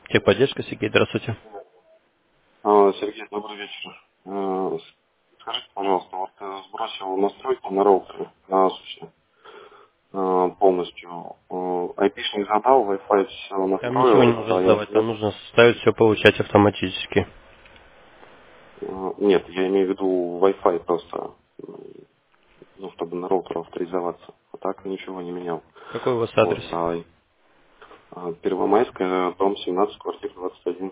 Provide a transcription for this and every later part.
Техподдержка, Сергей, здравствуйте. Сергей, добрый вечер. Скажите, пожалуйста, вот сбросил настройки на роутере на Asus полностью. IP-шник задал, Wi-Fi все Там ничего не настроил, нужно я сдавать, там нужно ставить все получать автоматически. нет, я имею в виду Wi-Fi просто, ну, чтобы на роутер авторизоваться. А так ничего не менял. Какой у вас Вот, адрес? Первомайская, дом 17, квартира 21.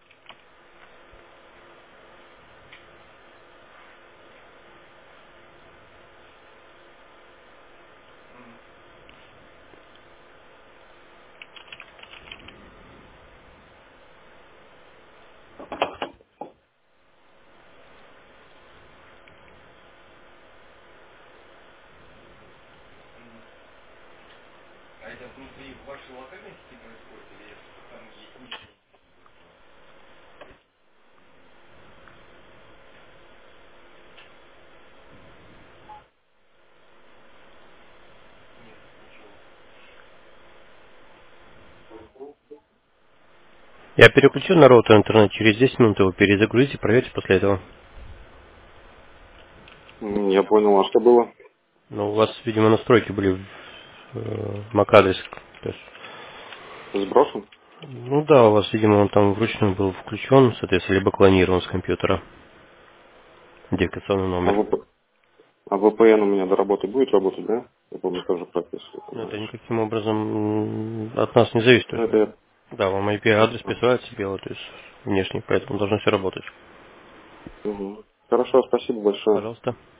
Я переключил на роутер интернет, через 10 минут его перезагрузите, проверьте после этого. Я понял, а что было? Ну, у вас, видимо, настройки были в MAC-адрес. То есть, Сброшен? ну да, у вас, видимо, он там вручную был включен, соответственно, либо клонирован с компьютера. Идентификационный А номер. А VPN у меня до работы будет работать, да? Я помню, тоже прописывал Но это раньше. никаким образом от нас не зависит. То Ну, есть, это я... да, вам IP-адрес присылается белый, то есть внешний, поэтому должно все работать. Мгм. Хорошо, спасибо большое. Пожалуйста.